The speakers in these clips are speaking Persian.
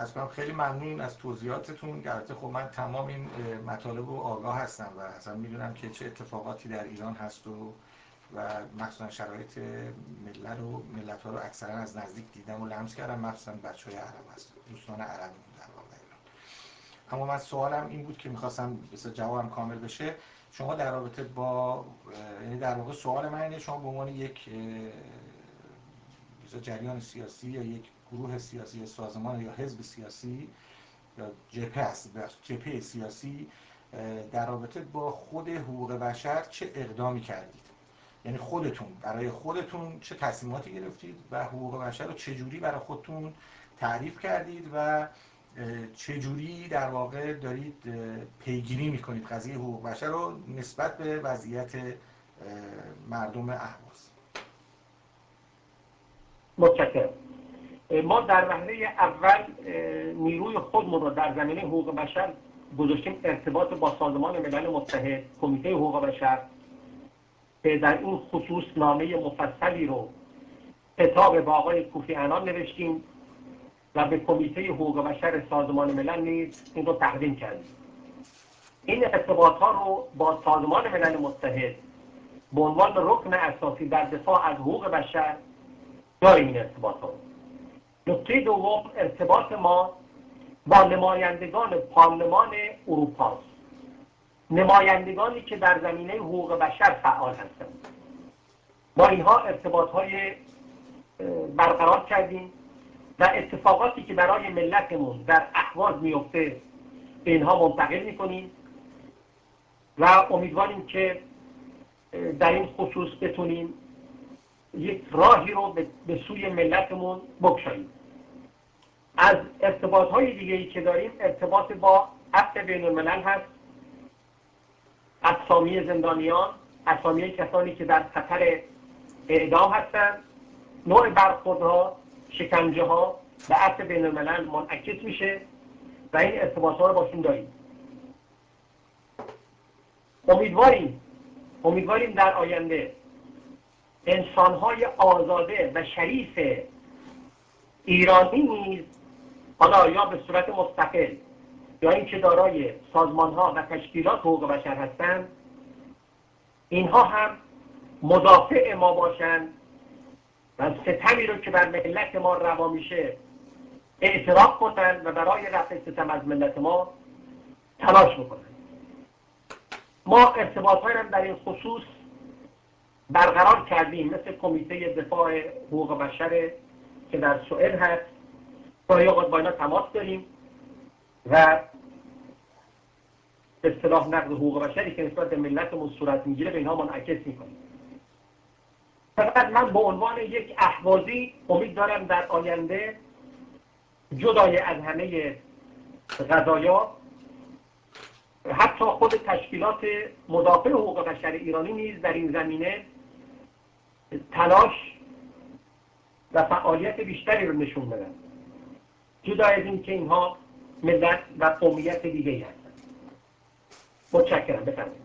از کنم خیلی ممنون از توضیحاتتون. البته خب من تمام این مطالب رو آگاه هستم و اصلا میدونم که چه اتفاقاتی در ایران هست و مخصوصا شرایط ملت ها رو اکثرا از نزدیک دیدم و لمس کردم، مخصوصا بچهای عرب هستن، دوستان عرب در واقع ایران. اما من سوالم این بود که میخواستم مثلا جوابم کامل بشه. شما در رابطه با یعنی در واقع سوال من اینه، شما به عنوان یک جریان سیاسی یا یک گروه سیاسی یا سازمان یا حزب سیاسی یا جبهه سیاسی در رابطه با خود حقوق بشر چه اقدامی کردید؟ یعنی خودتون برای خودتون چه تصمیماتی گرفتید و حقوق بشر رو چجوری برای خودتون تعریف کردید و چجوری در واقع دارید پیگیری میکنید قضیه حقوق بشر رو نسبت به وضعیت مردم اهواز؟ متشکرم. ما در وهله اول نیروی خودمون رو در زمینه حقوق بشر گذاشتیم ارتباط با سازمان ملل متحد، کمیته حقوق بشر، که در این خصوص نامه مفصلی رو خطاب به آقای کوفی عنان نوشتیم و به کمیته حقوق بشر سازمان ملل نیز این رو تقدیم کردیم. این ارتباطات رو با سازمان ملل متحد به عنوان رکن اساسی در دفاع از حقوق بشر داریم. این ارتباطات. نکته دوم، ارتباط ما با نمایندگان پارلمان اروپا، نمایندگانی که در زمینه حقوق بشر فعال هستند. با اینها ارتباط‌های برقرار کردیم و اتفاقاتی که برای ملتمون در اهواز میفته به اینها منتقل میکنیم و امیدواریم که در این خصوص بتونیم یک راهی رو به سوی ملتمون بگشاییم. از ارتباط‌های دیگه‌ای که داریم ارتباط با عفو بین‌الملل هست، اسامی زندانیان، اسامی کسانی که در خطر اعدام هستند، نوع برخوردها، شکنجه‌ها به عفو بین‌الملل منعکس میشه و این ارتباط‌ها رو باشون داریم. امیدواریم در آینده انسان‌های آزاده و شریف ایرانی نیز، حالا یا به صورت مستقل یا اینکه دارای سازمان‌ها و تشکیلات حقوق بشر هستند، اینها هم مدافع ما باشند و ستمی رو که بر ملت ما روا میشه اعتراف کنند و برای رفع ستم از ملت ما تلاش بکنند. ما ارتباط‌هایی هم در این خصوص برقرار کردیم، مثل کمیته دفاع حقوق بشر که در سوئد هست، گاهی اوقات با اینا تماس داریم و به اصطلاح نقض حقوق بشری که نسبت به ملتمون صورت میگیره به اینها منعکس میکنیم. فقط من به عنوان یک اهوازی امید دارم در آینده جدای از همه قضایا حتی خود تشکیلات مدافع حقوق بشر ایرانی نیز در این زمینه تلاش و فعالیت بیشتری رو نشون بدن، جدای از این که اینها ملت و قومیت دیگه‌ای هستند. متشکرم. بفرمایید.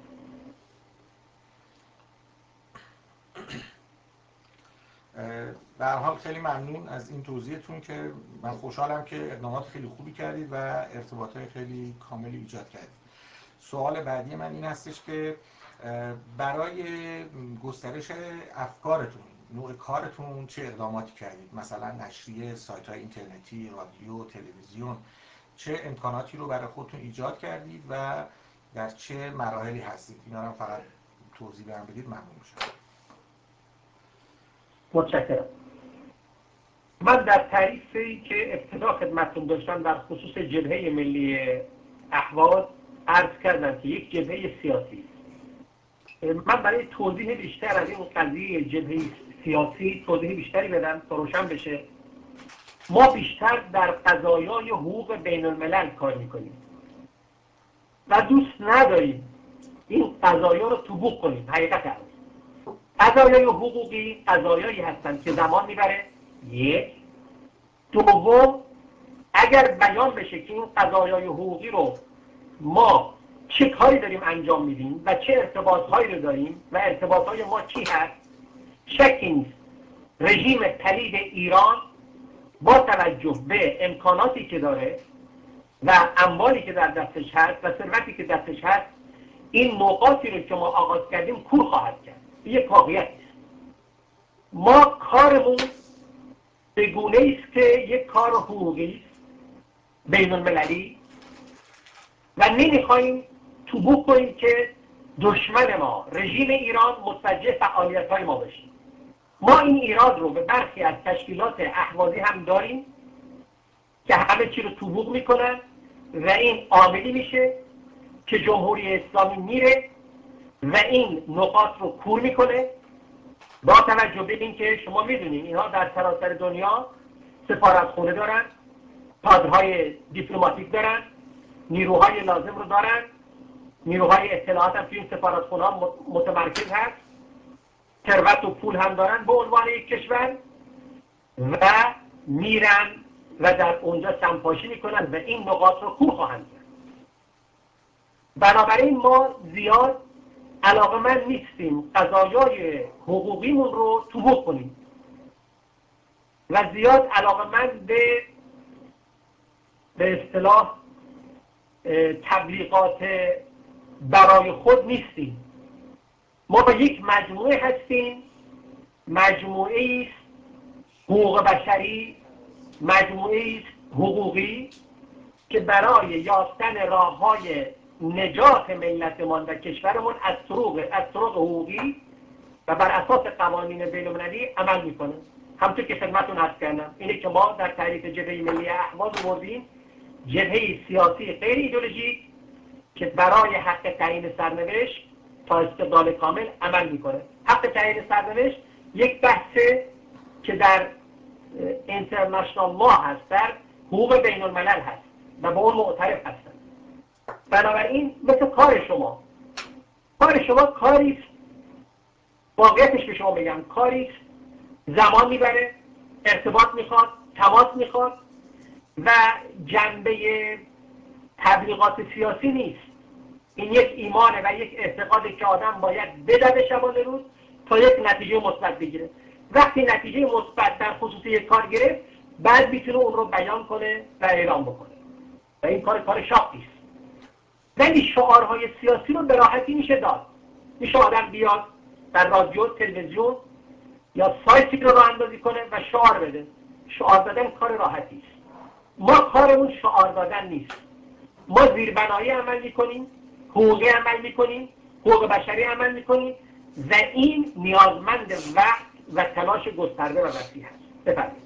به هر حال خیلی ممنون از این توضیحتون که من خوشحالم که اقدامات خیلی خوبی کردید و ارتباطات خیلی کاملی ایجاد کردید. سوال بعدی من این هستش که برای گسترش افکارتون، نوع کارتون چه اقداماتی کردید؟ مثلا نشریه، سایت‌های اینترنتی، رادیو، تلویزیون، چه امکاناتی رو برای خودتون ایجاد کردید و در چه مراحلی هستید؟ اینا رو فقط توضیح برام بدید ممنون میشم. متشکرم. من در تعریفی که ابتدا خدمتتون داشتم در خصوص جبهه ملی اهواز عرض کردم که یک جبهه سیاسی. من برای توضیح بیشتر از این قضیه جبهه سیاسی توضیح بیشتری بدم تا روشن بشه. ما بیشتر در قضایای حقوق بین الملل کار میکنیم و دوست نداریم این قضایا رو طبوق کنیم. حقیقت هست قضایای حقوقی قضایایی هستند که زمان میبره. یک. دوم، اگر بیان بشه که این قضایای حقوقی رو ما چه کاری داریم انجام میدیم و چه ارتباطهایی رو داریم و ارتباطهای ما چی هست، شکی نیست رژیم پلید ایران با توجه به امکاناتی که داره و اموالی که در دستش هست و ثروتی که دستش هست، این نقاطی رو که ما آغاز کردیم کور خواهد کرد. یک واقعیت است. ما کارمون به گونه است که یک کار حقوقی است، بین المللی، و نمیخوایم توبوک کنیم که دشمن ما رژیم ایران متوجه فعالیت‌های ما بشیم. ما این ایراد رو به برخی از تشکیلات اهوازی هم داریم که همه چی رو توبوک میکنن و این عاملی میشه که جمهوری اسلامی میره و این نقاط رو کور میکنه. با توجه به این که شما میدونید اینها در سراسر دنیا سفارتخونه دارن، کادرهای دیپلماتیک دارن، نیروهای لازم رو دارن، نیروهای اطلاعات هم توی این سفارتخونه‌ها متمرکز هست، ثروت و پول هم دارن به عنوان یک کشور، و میرن و در اونجا سمپاشی میکنن و این نقاط رو کور خواهند کرد. بنابراین ما زیاد علاقه‌مند نیستیم قضایای حقوقیمون رو توبوک کنیم و زیاد علاقه‌مند به اصطلاح تبلیغات برای خود نیستیم. ما یک مجموعه هستیم، مجموعه است حقوق بشری، مجموعه است حقوقی که برای یافتن راه‌های نجات ملتمان و کشورمون از طرق حقوقی و بر اساس قوانین بین‌المللی عمل میکنه. همونطور که خدمتتون عرض کردم، اینه که ما در تعریف جبهه ملی اهواز آوردیم جبهه سیاسی غیر ایدئولوژیک که برای حق تعیین سرنوشت تا استقلال کامل عمل میکنه. حق تعیین سرنوشت یک بحثه که در اینترنشنال لا هست، در حقوق بین الملل هست و با اون معترف هستن. بنابراین مثل کار شما کاریست، واقعیتش به شما بگم کاریست زمان میبره، ارتباط میخواد، تماس میخواد و جنبه تبلیغات سیاسی نیست. این یک ایمانه و یک اعتقاده که آدم باید بدوه شبانه روز تا یک نتیجه مثبت بگیره. وقتی نتیجه مثبت در خصوص یک کار گرفت، بعد میتونه اون رو بیان کنه و اعلام بکنه و این کار شاقی است. ولی شعارهای سیاسی رو به راحتی میشه داد. میشه آدم بیاد در رادیو، تلویزیون یا سایتی رو راه اندازی کنه و شعار بده. شعار دادن کار راحتی است. ما کارمون شعار دادن نیست. ما زیربنایی عمل میکنیم، حقوقی عمل میکنیم، حقوق بشری عمل میکنیم و این نیازمند وقت و تلاش گسترده و وسیع است. بفرمایید.